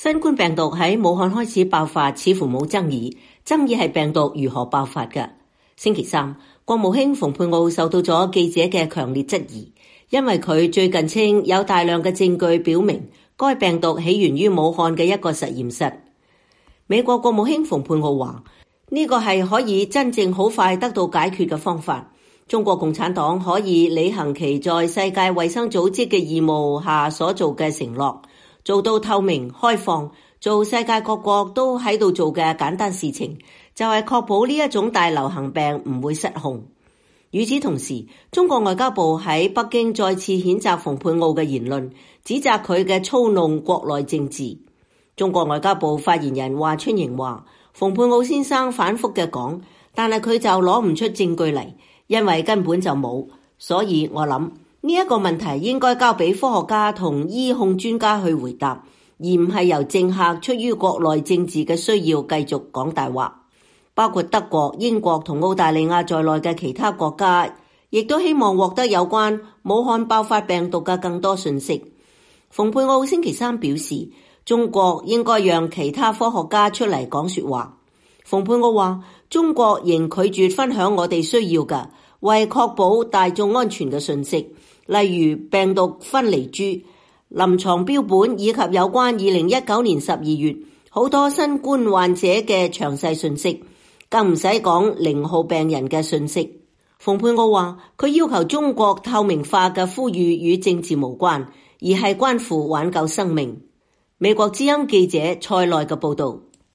新冠病毒喺武漢開始爆發，似乎冇爭議。爭議係病毒如何爆發嘅。星期三，國務卿蓬佩奧受到咗記者嘅強烈質疑，因為佢最近稱有大量嘅證據表明該病毒起源於武漢嘅一個實驗室。美國國務卿蓬佩奧話：呢個係可以真正好快得到解決嘅方法。中國共產黨可以履行其在世界衛生組織嘅義務下所做嘅承諾，做到透明開放，做世界各國都喺度做嘅簡單事情，就係確保呢一種大流行病唔會失控。與此同時，中國外交部喺北京再次譴責蓬佩奧嘅言論，指責佢嘅操弄國內政治。中國外交部發言人華春瑩話：蓬佩奧先生反覆嘅講，但係佢就攞唔出證據嚟，因為根本就冇。所以我諗呢一個問題應該交俾科學家同醫控專家去回答，而唔係由政客出於國內政治嘅需要繼續講大話。包括德國、英國同澳大利亞在內嘅其他國家，亦都希望獲得有關武漢爆發病毒嘅更多信息。蓬佩奧星期三表示，中國應該讓其他科學家出嚟講說話。蓬佩奧話：中國仍拒絕分享我哋需要嘅為確保大眾安全嘅信息，例如病毒分離株、臨床標本以及有關2019年12月好多新冠患者嘅詳細信息，更唔使講0號病人嘅信息。蓬佩奧話：佢要求中國透明化嘅呼籲與政治無關，而係關乎挽救生命。美國之音記者蔡內嘅報道。